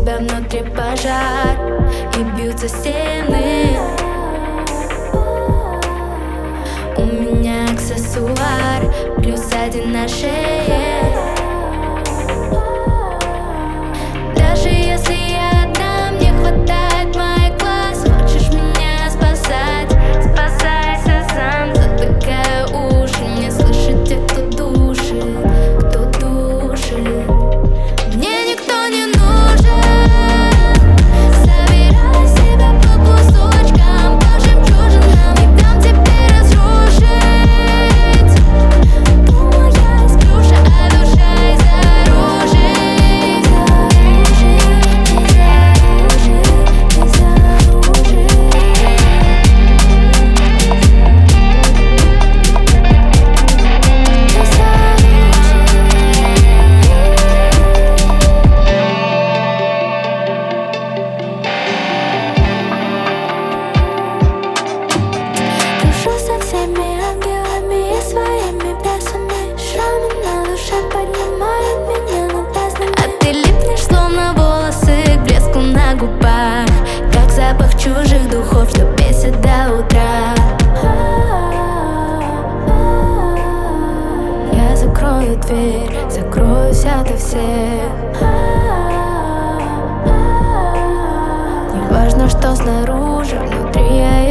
тебя внутри пожар, и бьются стены. У меня аксессуар, +1 на шее. Даже если я одна, мне хватает моих глаз. Хочешь меня спасать? Спасайся сам. Затыкаю уши, не слышит те, кто душит, кто душит. Мне никто не нужен. Собирай себя по кусочкам, по жемчужинам, не дам тебе разрушить. Моя искрюша, а душа из как запах чужих духов, что бесит до утра. Я закрою дверь, закроюсь ото всех. Не важно, что снаружи, внутри я